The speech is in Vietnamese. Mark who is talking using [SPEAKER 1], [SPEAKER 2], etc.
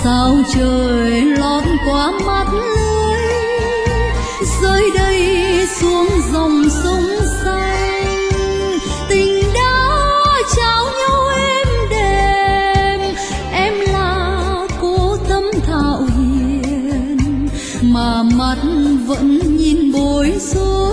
[SPEAKER 1] sao trời lọt qua mắt lưới rơi đây xuống dòng sông xanh. Tình đã trao nhau êm đềm, em là cô tấm thảo hiền mà mắt vẫn nhìn bối rối.